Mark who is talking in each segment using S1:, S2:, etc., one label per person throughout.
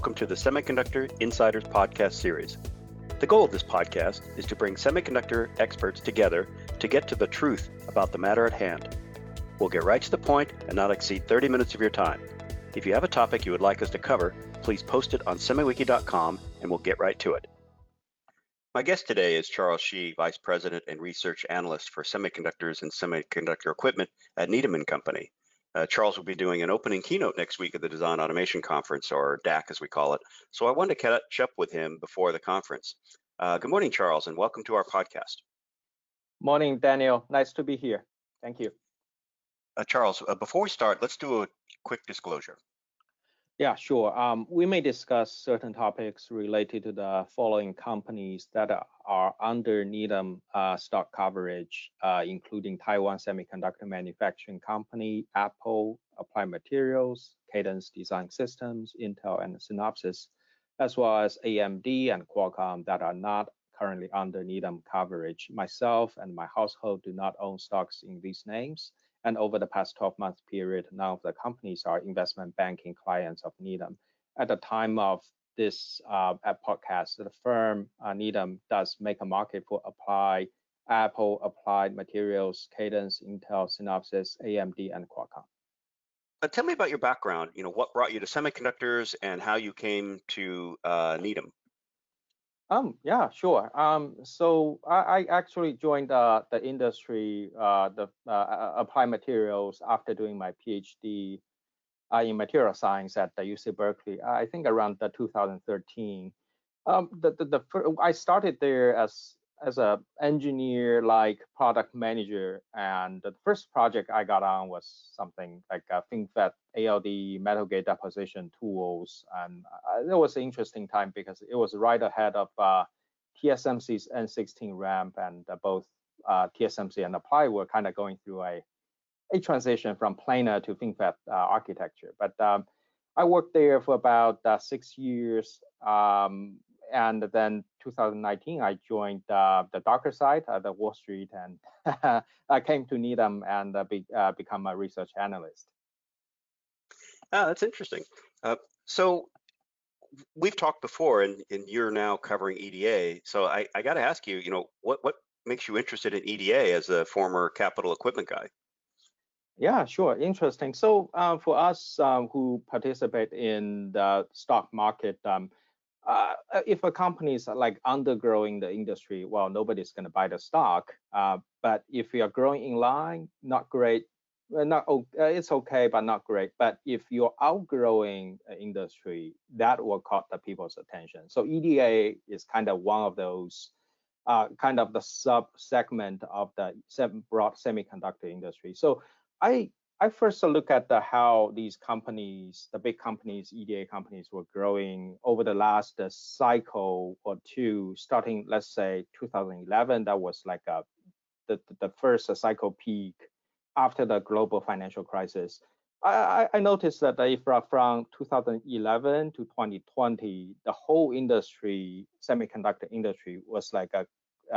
S1: welcome to the Semiconductor Insiders podcast series. The goal of this podcast is to bring semiconductor experts together to get to the truth about the matter at hand. We'll get right to the point and not exceed 30 minutes of your time. If you have a topic you would like us to cover, please post it on semiwiki.com and we'll get right to it. My guest today is Charles Shi, Vice President and Research Analyst for Semiconductors and Semiconductor Equipment at Needham & Company. Charles will be doing an opening keynote next week at the Design Automation Conference, or DAC as we call it. So I wanted to catch up with him before the conference. Good morning, Charles, and welcome to our podcast.
S2: Morning, Daniel. Nice to be here. Thank you.
S1: Charles, before we start, let's do a quick disclosure.
S2: Yeah, sure. We may discuss certain topics related to the following companies that are under Needham stock coverage, including Taiwan Semiconductor Manufacturing Company, Apple, Applied Materials, Cadence Design Systems, Intel, and Synopsys, as well as AMD and Qualcomm that are not currently under Needham coverage. Myself and my household do not own stocks in these names. And over the past 12-month period, none of the companies are investment banking clients of Needham. At the time of this podcast, the firm Needham does make a market for Apple, Applied Materials, Cadence, Intel, Synopsys, AMD, and Qualcomm.
S1: Tell me about your background. What brought you to semiconductors and how you came to Needham?
S2: Yeah, sure. So I actually joined the industry, Applied Materials, after doing my PhD in material science at the UC Berkeley. I think around 2013. I started there as an engineer, like product manager, and the first project I got on was something like FinFET ALD metal gate deposition tools, and it was an interesting time because it was right ahead of TSMC's N16 ramp, and both TSMC and Applied were kind of going through a transition from planar to FinFET architecture. But I worked there for about 6 years. And then 2019, I joined the darker side, the Wall Street, and I came to Needham and become a research analyst.
S1: That's interesting. So we've talked before, and you're now covering EDA. So I got to ask you, what makes you interested in EDA as a former capital equipment guy?
S2: Yeah, sure. Interesting. So for us who participate in the stock market, if a company is like undergrowing the industry, well, nobody's going to buy the stock. But if you are growing in line, not great. It's okay, but not great. But if you're outgrowing the industry, that will caught the people's attention. So EDA is kind of one of those, kind of the sub-segment of the broad semiconductor industry. So I first look at how these companies, the big companies, EDA companies, were growing over the last cycle or two, starting, let's say, 2011. That was like the first cycle peak after the global financial crisis. I noticed that if from 2011 to 2020, the whole industry, semiconductor industry, was like a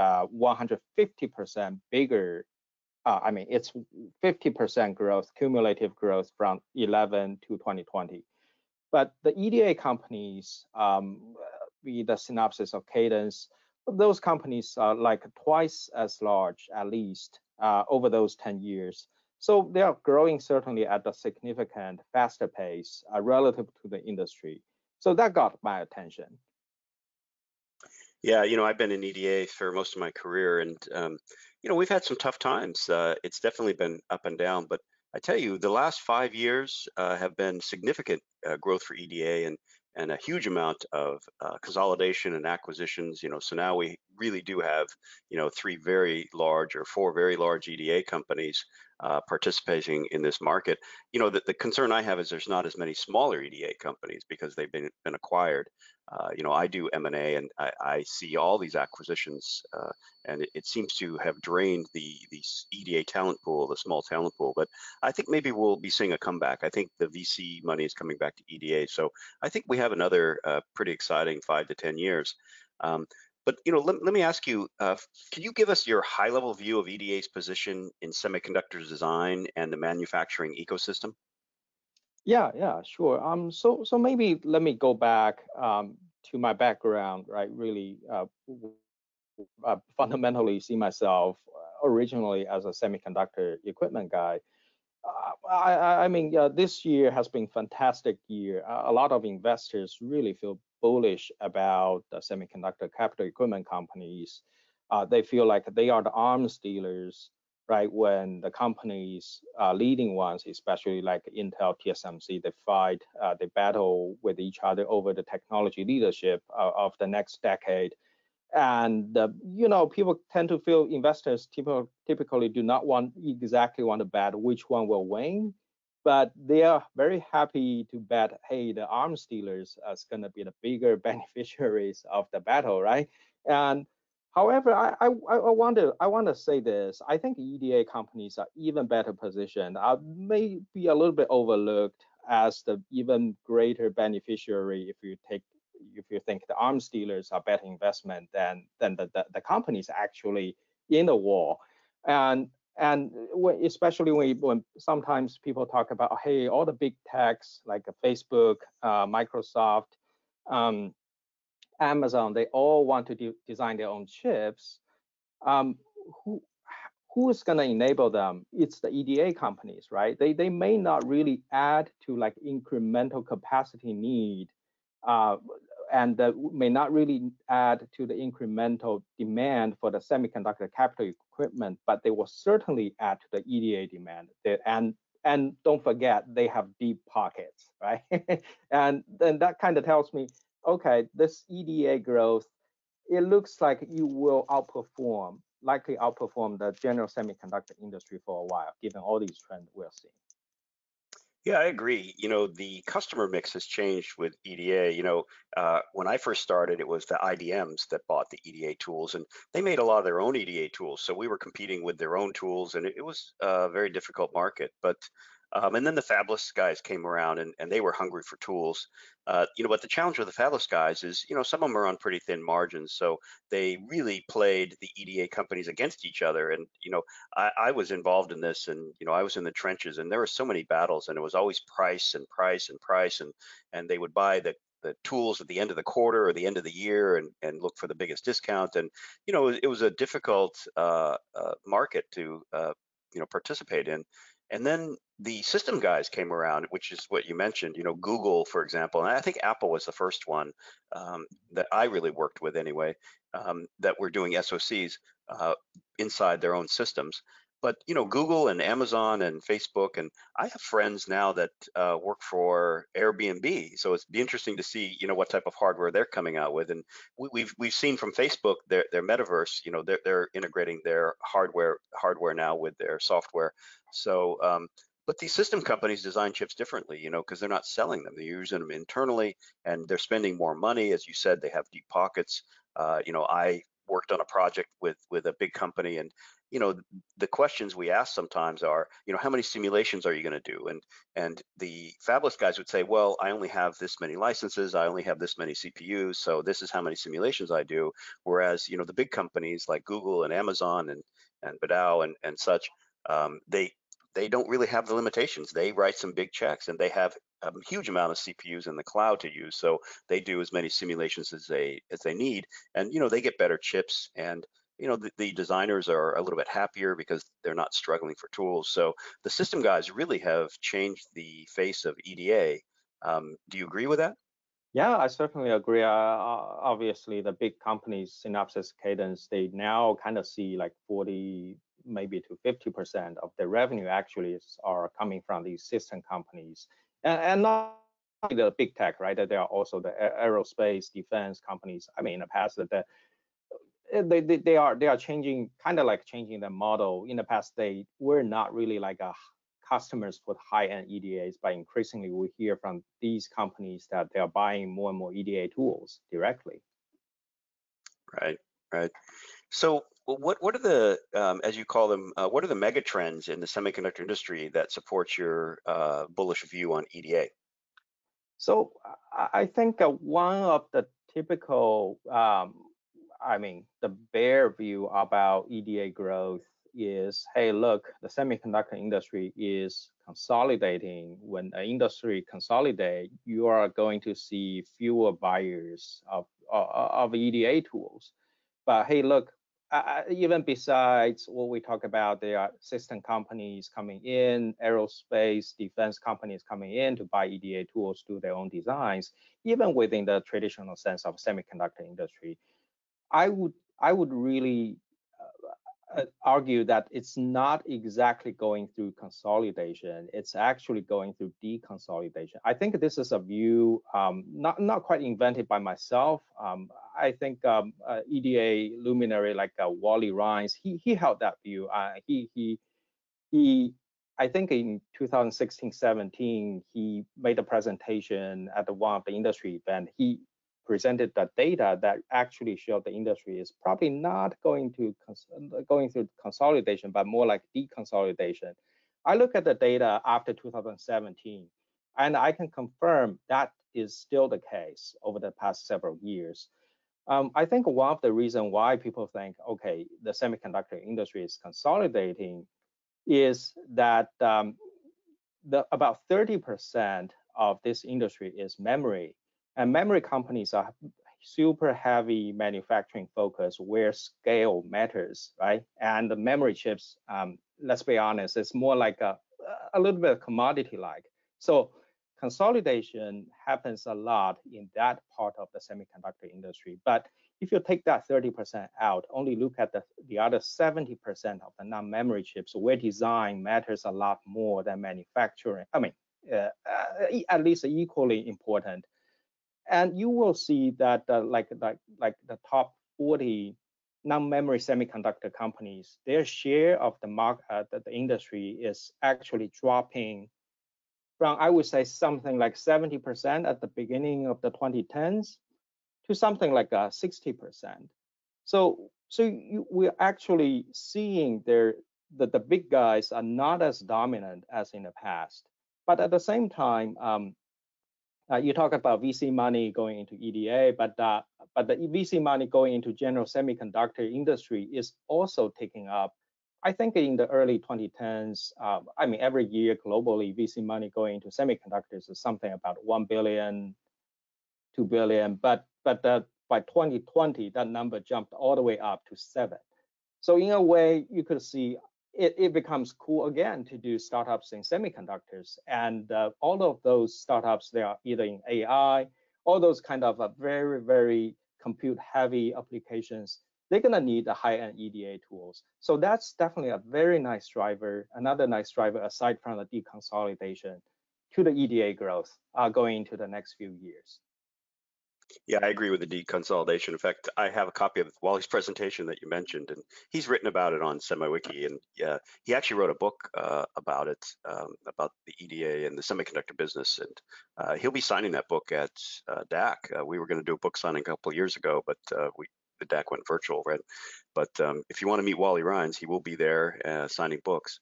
S2: 150% bigger. It's 50% growth, cumulative growth from 11 to 2020. But the EDA companies, be the Synopsys or Cadence, those companies are like twice as large, at least, over those 10 years. So they are growing certainly at a significant, faster pace relative to the industry. So that got my attention.
S1: Yeah, I've been in EDA for most of my career, and we've had some tough times. It's definitely been up and down, but I tell you, the last 5 years have been significant growth for EDA, and a huge amount of consolidation and acquisitions. So now we really do have 3 very large or 4 very large EDA companies participating in this market. The concern I have is there's not as many smaller EDA companies because they've been acquired. I do M&A, and I see all these acquisitions, and it seems to have drained the EDA talent pool, the small talent pool. But I think maybe we'll be seeing a comeback. I think the VC money is coming back to EDA, so I think we have another pretty exciting 5 to 10 years. But let me ask you, can you give us your high-level view of EDA's position in semiconductor design and the manufacturing ecosystem?
S2: Yeah, yeah, sure. So maybe let me go back to my background, right? Really, fundamentally see myself originally as a semiconductor equipment guy. I mean, this year has been fantastic year. A lot of investors really feel bullish about the semiconductor capital equipment companies. They feel like they are the arms dealers, right? When the companies, leading ones, especially like Intel, TSMC, they fight, they battle with each other over the technology leadership of the next decade. And people tend to feel investors typically do not want to bet which one will win, but they are very happy to bet, hey, the arms dealers is going to be the bigger beneficiaries of the battle, right? And however, I want to say this. I think EDA companies are even better positioned. May be a little bit overlooked as the even greater beneficiary if you think the arms dealers are better investment than the companies actually in the war. And especially when sometimes people talk about, hey, all the big techs like Facebook, Microsoft, um, Amazon, they all want to design their own chips. Um, who who is going to enable them? It's the EDA companies, right? They may not really add to like incremental capacity need, uh, and that may not really add to the incremental demand for the semiconductor capital equipment, but they will certainly add to the EDA demand. And don't forget, they have deep pockets, right? And then that kind of tells me, okay, this EDA growth, it looks like you will likely outperform the general semiconductor industry for a while, given all these trends we're seeing.
S1: Yeah, I agree. The customer mix has changed with EDA. When I first started, it was the IDMs that bought the EDA tools, and they made a lot of their own EDA tools. So we were competing with their own tools, and it was a very difficult market. And then the fabless guys came around, and they were hungry for tools. But the challenge with the fabless guys is, some of them are on pretty thin margins, so they really played the EDA companies against each other. And I was involved in this, and I was in the trenches, and there were so many battles, and it was always price and price and price, and they would buy the tools at the end of the quarter or the end of the year, and look for the biggest discount. And it was a difficult market to participate in. And then the system guys came around, which is what you mentioned. Google, for example, and I think Apple was the first one that I really worked with anyway, that were doing SoCs inside their own systems. But Google and Amazon and Facebook, and I have friends now that work for Airbnb. So it's be interesting to see what type of hardware they're coming out with. And we've seen from Facebook their metaverse. They're integrating their hardware now with their software. So but these system companies design chips differently, because they're not selling them. They're using them internally, and they're spending more money. As you said, they have deep pockets. I worked on a project with a big company, and you know the questions we ask sometimes are, how many simulations are you going to do? And the fabless guys would say, well, I only have this many licenses, I only have this many CPUs, so this is how many simulations I do. Whereas the big companies like Google and Amazon and Badao and such, they don't really have the limitations. They write some big checks, and they have a huge amount of CPUs in the cloud to use, so they do as many simulations as they need, and they get better chips, and the designers are a little bit happier because they're not struggling for tools. So the system guys really have changed the face of EDA. Do you agree with that?
S2: Yeah, I certainly agree. Obviously, the big companies, Synopsys, Cadence, they now kind of see like 40, maybe to 50% of their revenue actually are coming from these system companies, and not only the big tech, right? That there are also the aerospace, defense companies. I mean, in the past, that they are changing, kind of like changing the model. In the past, they were not really like a customers for high-end EDAs, but increasingly we hear from these companies that they are buying more and more EDA tools directly.
S1: Right, right. So what are the as you call them, what are the mega trends in the semiconductor industry that supports your bullish view on EDA?
S2: So I think one of the typical, I mean, the bear view about EDA growth is, hey, look, the semiconductor industry is consolidating. When an industry consolidate, you are going to see fewer buyers of EDA tools. But hey, look, even besides what we talk about, there are system companies coming in, aerospace, defense companies coming in to buy EDA tools, do their own designs. Even within the traditional sense of semiconductor industry, I would really argue that it's not exactly going through consolidation. It's actually going through deconsolidation. I think this is a view not quite invented by myself. I think EDA luminary like Wally Rines, he held that view. He I think in 2016-17 he made a presentation at one of the industry event. He presented the data that actually showed the industry is probably not going through consolidation, but more like deconsolidation. I look at the data after 2017, and I can confirm that is still the case over the past several years. I think one of the reasons why people think, okay, the semiconductor industry is consolidating is that about 30% of this industry is memory. And memory companies are super heavy manufacturing focus where scale matters, right? And the memory chips, let's be honest, it's more like a little bit commodity-like. So consolidation happens a lot in that part of the semiconductor industry. But if you take that 30% out, only look at the other 70% of the non-memory chips, where design matters a lot more than manufacturing. I mean, at least equally important. And you will see that like the top 40 non-memory semiconductor companies, their share of the market, the industry is actually dropping from, I would say, something like 70% at the beginning of the 2010s to something like 60%. So we're actually seeing the big guys are not as dominant as in the past. But at the same time, you talk about VC money going into EDA, but the VC money going into general semiconductor industry is also taking up. I think in the early 2010s, I mean, every year globally, VC money going into semiconductors is something about 1 billion, 2 billion, but by 2020, that number jumped all the way up to 7. So in a way, you could see it becomes cool again to do startups in semiconductors. And all of those startups, they are either in AI, all those kind of very, very compute heavy applications, they're gonna need the high-end EDA tools. So that's definitely a very nice driver, another nice driver aside from the deconsolidation to the EDA growth going into the next few years.
S1: Yeah, I agree with the deconsolidation. In fact, I have a copy of Wally's presentation that you mentioned, and he's written about it on SemiWiki. And yeah, he actually wrote a book about it, about the EDA and the semiconductor business. And he'll be signing that book at DAC. We were going to do a book signing a couple of years ago, but the DAC went virtual, right? But if you want to meet Wally Rines, he will be there signing books.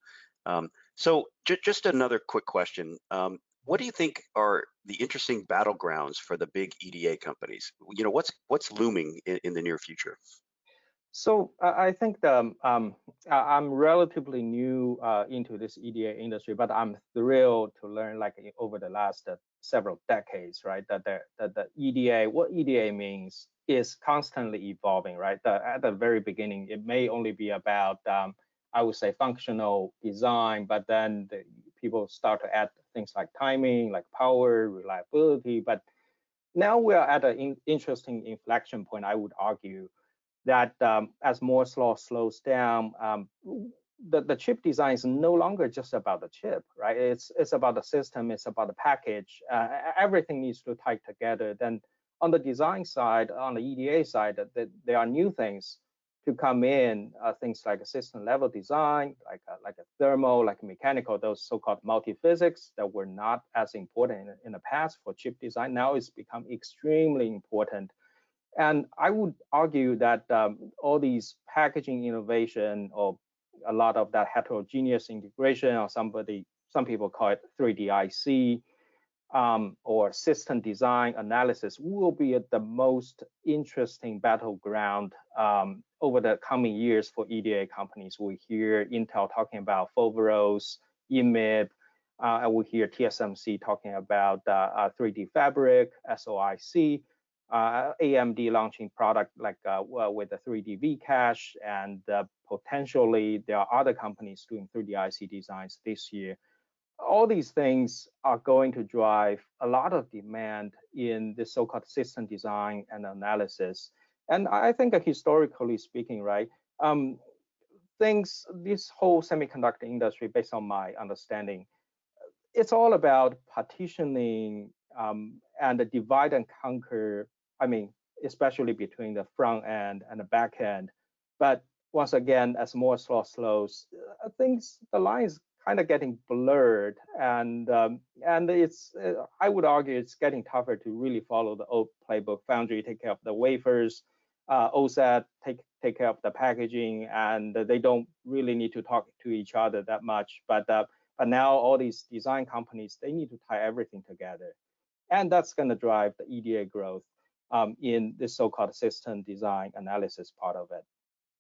S1: So just another quick question. What do you think are the interesting battlegrounds for the big EDA companies? You know, what's looming in the near future?
S2: So I think I'm relatively new into this EDA industry, but I'm thrilled to learn, like over the last several decades, right? That the EDA, what EDA means, is constantly evolving, right? At the very beginning, it may only be about I would say functional design, but then people start to add things like timing, like power, reliability. But now we are at an interesting inflection point, I would argue, that as Moore's law slows down, the chip design is no longer just about the chip, right? It's about the system, it's about the package. Everything needs to tie together. Then on the design side, on the EDA side, there are new things to come in, things like a system level design, like a thermal, like a mechanical, those so-called multi-physics that were not as important in the past for chip design. Now it's become extremely important. And I would argue that all these packaging innovation, or a lot of that heterogeneous integration, or some people call it 3D IC, or system design analysis, will be the most interesting battleground over the coming years for EDA companies. We hear Intel talking about Foveros, EMIB, and we hear TSMC talking about 3D Fabric, SOIC, AMD launching product like with the 3D V-Cache, and potentially there are other companies doing 3D IC designs this year. All these things are going to drive a lot of demand in the so-called system design and analysis. And I think historically speaking, right, this whole semiconductor industry, based on my understanding, it's all about partitioning and the divide and conquer, I mean, especially between the front end and the back end. But once again, as Moore's law slows, the lines kind of getting blurred, and it's I would argue it's getting tougher to really follow the old playbook. Foundry take care of the wafers, OSAT take care of the packaging, and they don't really need to talk to each other that much. But now all these design companies, they need to tie everything together, and that's going to drive the EDA growth in this so-called system design analysis part of it.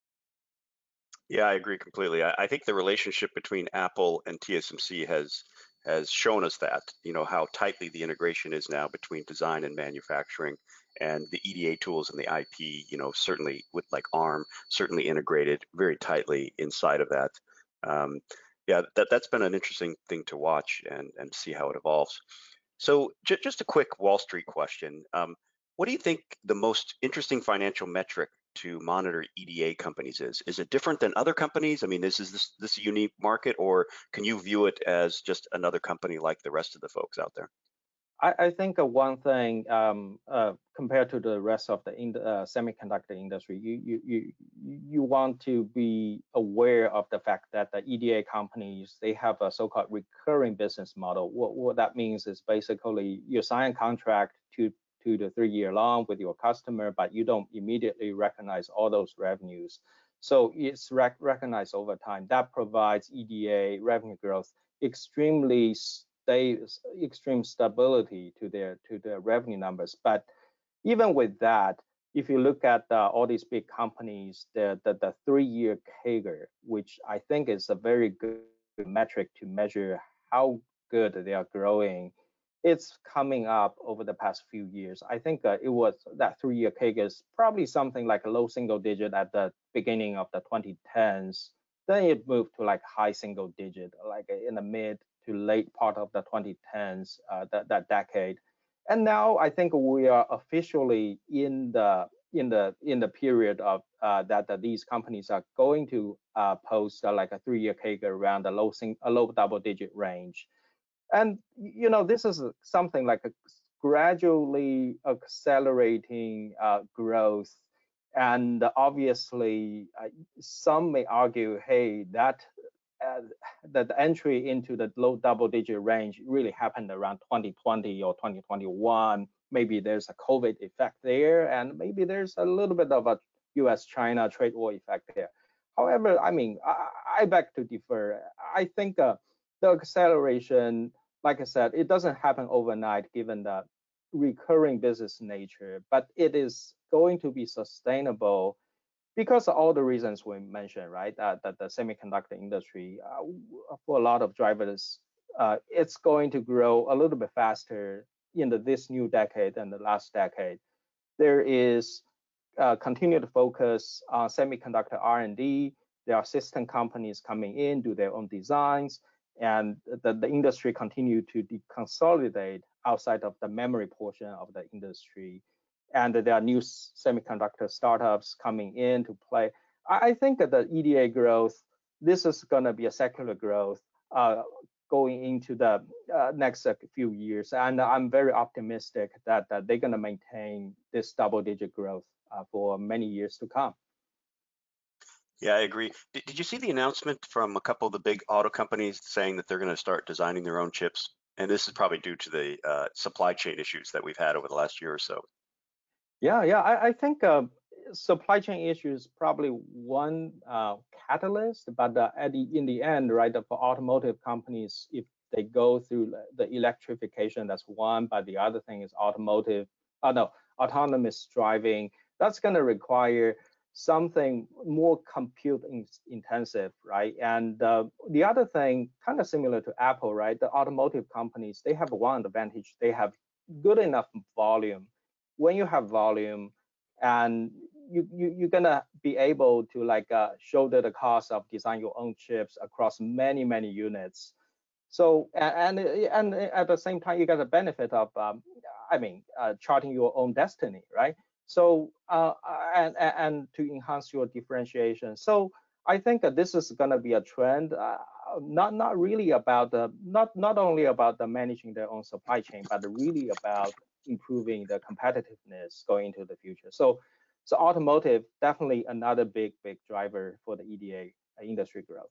S1: Yeah, I agree completely. I think the relationship between Apple and TSMC has shown us that, how tightly the integration is now between design and manufacturing, and the EDA tools and the IP, certainly with like ARM, certainly integrated very tightly inside of that. Yeah, that's been an interesting thing to watch and see how it evolves. So just a quick Wall Street question. What do you think the most interesting financial metric to monitor EDA companies is? Is it different than other companies? I mean, is this a unique market, or can you view it as just another company like the rest of the folks out there?
S2: I think one thing compared to the rest of the semiconductor industry, you want to be aware of the fact that the EDA companies, they have a so-called recurring business model. What that means is basically you sign a contract to the 3 year long with your customer, but you don't immediately recognize all those revenues. So it's recognized over time. That provides EDA revenue growth extreme stability to their revenue numbers. But even with that, if you look at all these big companies, the 3 year CAGR, which I think is a very good metric to measure how good they are growing, it's coming up over the past few years. I think it was that 3 year CAGR is probably something like a low single digit at the beginning of the 2010s. Then it moved to like high single digit, like in the mid to late part of the 2010s, that decade. And now I think we are officially in the period of that these companies are going to post like a 3 year CAGR around a low double digit range. And this is something like a gradually accelerating growth. And obviously, some may argue, hey, that the entry into the low double-digit range really happened around 2020 or 2021. Maybe there's a COVID effect there, and maybe there's a little bit of a U.S.-China trade war effect there. However, I mean, I beg to differ. I think the acceleration, like I said, it doesn't happen overnight given the recurring business nature, but it is going to be sustainable because of all the reasons we mentioned, right? That the semiconductor industry, for a lot of drivers, it's going to grow a little bit faster in this new decade than the last decade. There is continued focus on semiconductor R&D. There are system companies coming in, do their own designs, and the industry continue to deconsolidate outside of the memory portion of the industry. And there are new semiconductor startups coming in to play. I think that the EDA growth, this is going to be a secular growth going into the next few years. And I'm very optimistic that they're going to maintain this double-digit growth for many years to come.
S1: Yeah, I agree. Did you see the announcement from a couple of the big auto companies saying that they're going to start designing their own chips? And this is probably due to the supply chain issues that we've had over the last year or so.
S2: Yeah, I think supply chain issues probably one catalyst, but in the end, right, for automotive companies, if they go through the electrification, that's one. But the other thing is autonomous driving. That's going to require something more compute intensive, right? And the other thing, kind of similar to Apple, right? The automotive companies, they have one advantage. They have good enough volume. When you have volume, and you're gonna be able to like shoulder the cost of design your own chips across many units. So and at the same time, you get the benefit of, I mean, charting your own destiny, right? So and to enhance your differentiation. So I think that this is going to be a trend, not really about the not only about the managing their own supply chain, but really about improving the competitiveness going into the future. So automotive definitely another big driver for the EDA industry growth.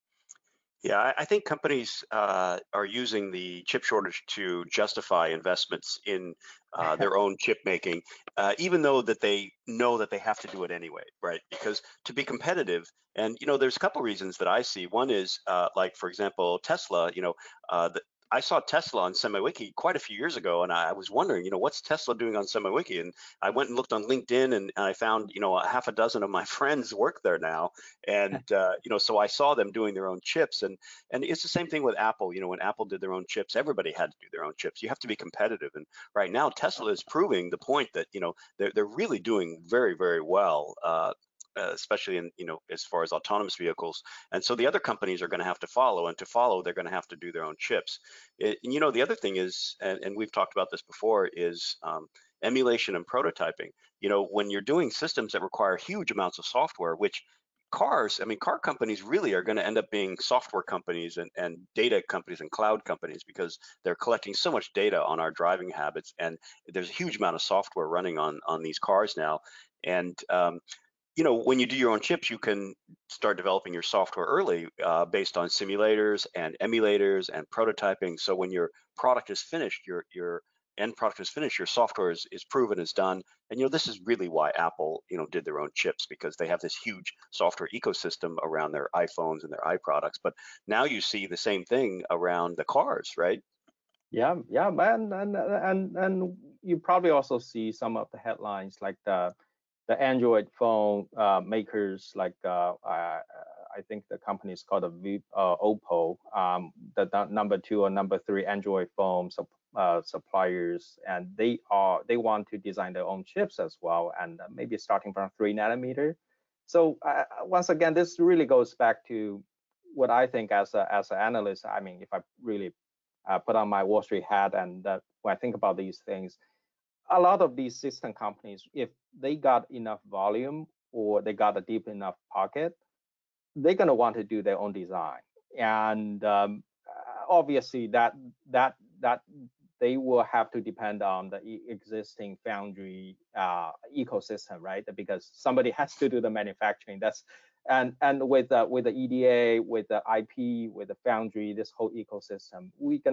S1: Yeah, I think companies are using the chip shortage to justify investments in their own chip making, even though that they know that they have to do it anyway, right? Because to be competitive, and there's a couple reasons that I see. One is like, for example, Tesla. I saw Tesla on SemiWiki quite a few years ago, and I was wondering, what's Tesla doing on SemiWiki? And I went and looked on LinkedIn, and I found, a half a dozen of my friends work there now, and so I saw them doing their own chips, and it's the same thing with Apple. When Apple did their own chips, everybody had to do their own chips. You have to be competitive, and right now Tesla is proving the point that they're really doing very well. Especially in as far as autonomous vehicles, and so the other companies are going to have to follow, and to follow they're going to have to do their own chips. And the other thing is, and we've talked about this before, is emulation and prototyping. When you're doing systems that require huge amounts of software, which car companies really are going to end up being software companies and data companies and cloud companies, because they're collecting so much data on our driving habits, and there's a huge amount of software running on these cars now. And when you do your own chips, you can start developing your software early based on simulators and emulators and prototyping. So when your product is finished, your end product is finished, your software is proven, is done. And this is really why Apple did their own chips, because they have this huge software ecosystem around their iPhones and their iProducts. But now you see the same thing around the cars, right?
S2: Yeah, man, and you probably also see some of the headlines like the Android phone makers, like I think the company is called Oppo, the number 2 or number 3 Android phone suppliers, and they want to design their own chips as well, and maybe starting from 3 nanometer. So once again, this really goes back to what I think as an analyst. I mean, if I really put on my Wall Street hat, and when I think about these things, a lot of these system companies, if they got enough volume or they got a deep enough pocket, they're going to want to do their own design. And obviously that they will have to depend on the existing foundry ecosystem, right? Because somebody has to do the manufacturing. And with the EDA, with the IP, with the foundry, this whole ecosystem,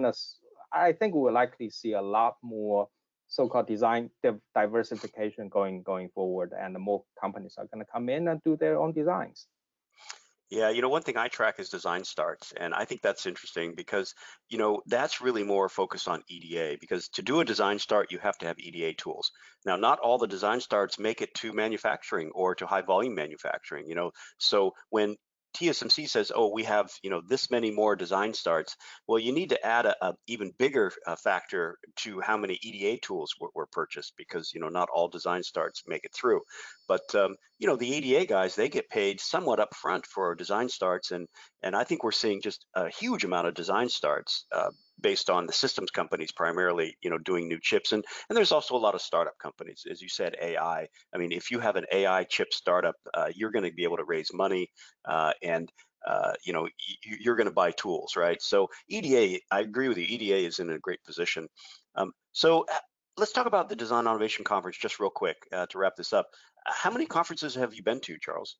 S2: I think we will likely see a lot more so-called design diversification going forward, and more companies are going to come in and do their own designs.
S1: Yeah, one thing I track is design starts, and I think that's interesting because, that's really more focused on EDA, because to do a design start, you have to have EDA tools. Now, not all the design starts make it to manufacturing or to high volume manufacturing, so when TSMC says, oh, we have, this many more design starts, well, you need to add a even bigger factor to how many EDA tools were purchased, because, not all design starts make it through. But the EDA guys, they get paid somewhat upfront for design starts, and I think we're seeing just a huge amount of design starts based on the systems companies primarily, doing new chips, and there's also a lot of startup companies, as you said, AI. I mean, if you have an AI chip startup, you're going to be able to raise money, and you're going to buy tools, right? So EDA, I agree with you. EDA is in a great position. So let's talk about the Design Automation Conference just real quick to wrap this up. How many conferences have you been to, Charles?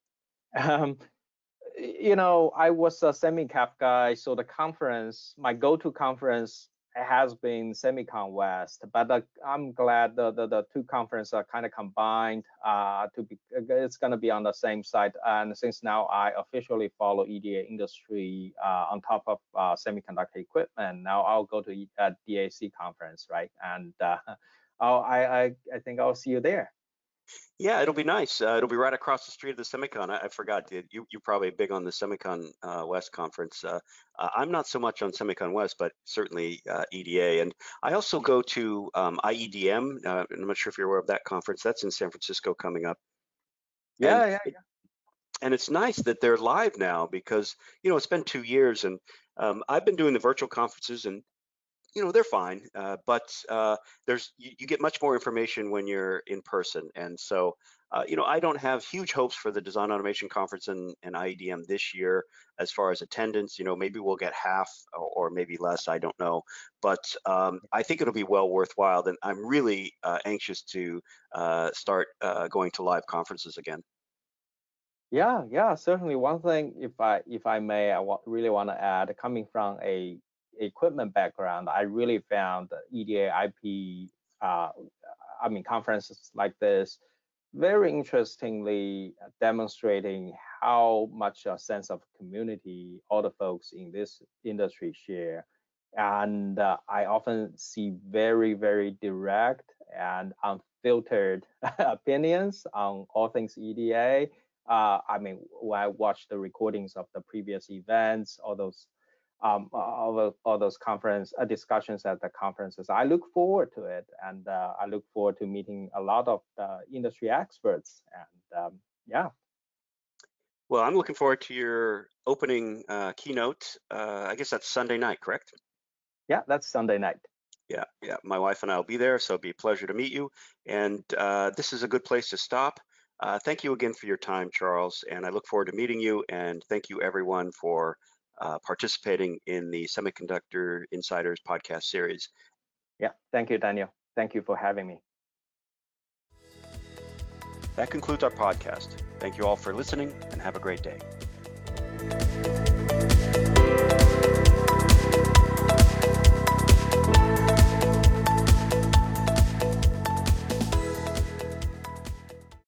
S2: I was a SemiCap guy, so the conference, my go-to conference has been SEMICON West, but I'm glad the two conferences are kind of combined it's going to be on the same site. And since now I officially follow EDA industry on top of semiconductor equipment, now I'll go to DAC conference, right? And I think I'll see you there.
S1: Yeah, it'll be nice. It'll be right across the street of the Semicon. I forgot, dude. You're probably big on the Semicon West conference. I'm not so much on Semicon West, but certainly EDA. And I also go to IEDM. I'm not sure if you're aware of that conference. That's in San Francisco coming up. And
S2: Yeah, yeah,
S1: and it's nice that they're live now because it's been 2 years, and I've been doing the virtual conferences, and they're fine, but you get much more information when you're in person. And so I don't have huge hopes for the Design Automation Conference and IEDM this year as far as attendance. Maybe we'll get half or maybe less, I don't know, but I think it'll be well worthwhile. And I'm really anxious to start going to live conferences again.
S2: yeah, yeah. Certainly, one thing, if I may, really want to add, coming from a equipment background, I really found the EDA IP, conferences like this very interestingly demonstrating how much a sense of community all the folks in this industry share. And I often see very, very direct and unfiltered opinions on all things EDA. When I watch the recordings of the previous events, all those conference discussions at the conferences, I look forward to it, and I look forward to meeting a lot of the industry experts. And yeah.
S1: Well, I'm looking forward to your opening keynote. I guess that's Sunday night, correct?
S2: Yeah, that's Sunday night.
S1: Yeah, yeah. My wife and I will be there, so it'll be a pleasure to meet you. And this is a good place to stop. Thank you again for your time, Charles, and I look forward to meeting you. And thank you, everyone, for participating in the Semiconductor Insiders podcast series.
S2: Yeah, thank you, Daniel. Thank you for having me.
S1: That concludes our podcast. Thank you all for listening, and have a great day.